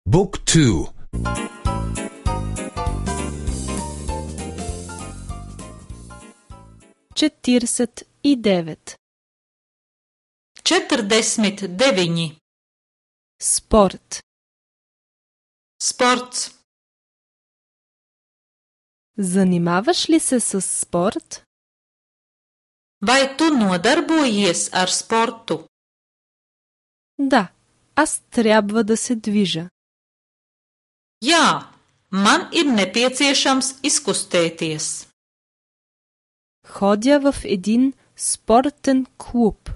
Book 2. 49. 49. Sport. Sports. Занимаваш ли се с спорт? Vai tu nodarbojies ar sportu? Да, аз трябва да се движа. Jā, man ir nepieciešams izkustēties. Ходя в един спортен клуб.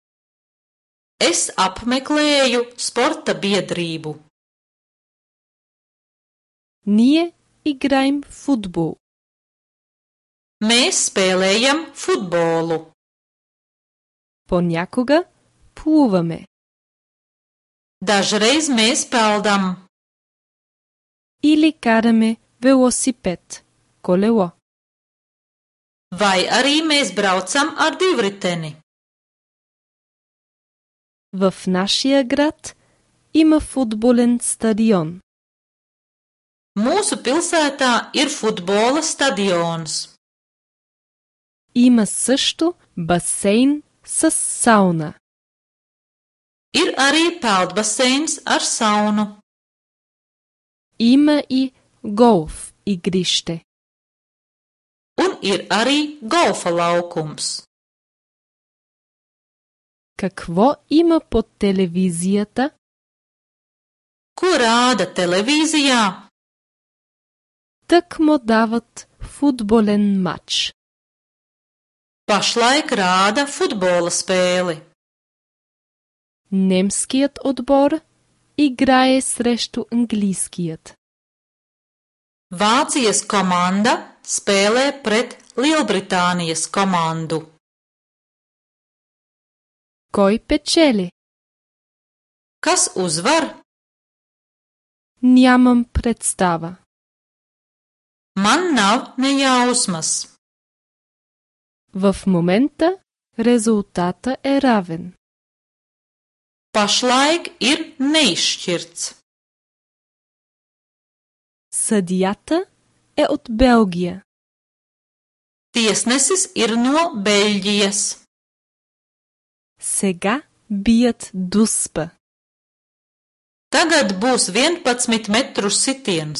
Es apmeklēju sporta biedrību. Ние играем в футбол. Mēs spēlējam futbolu. Понякога плуваме. Dažreiz mēs peldam. Или караме велосипед, колело. Vai arī mēs braucam ar divriteni. В нашия град има футболен стадион. Mūsu pilsētā ir futbola stadions. Има също басейн с сауна. Ir arī peldbaseins ar saunu. Има и голф игрище. Un ir arī golfa laukums. Какво има по телевизията? Ko rāda televīzijā? Тък му дават футболен матч. Pašlaik rāda futbola spēli. Немският отбор играе срещу английският. Vācijas komanda spēlē pret Lielbritānijas komandu. Кой печели? Kas uzvar? Нямам представа. Man nav ne jausmas. В момента резултата е равен. Pašlaik ir neizšķirts. Съдията е от Белгия. Tiesnesis ir no Beļģijas. Сега бият дуспа. Tagad būs 11 metru sitiens.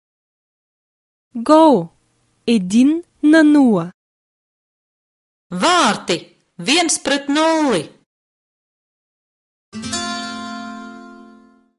Гол! 1-0. Vārti 1-0.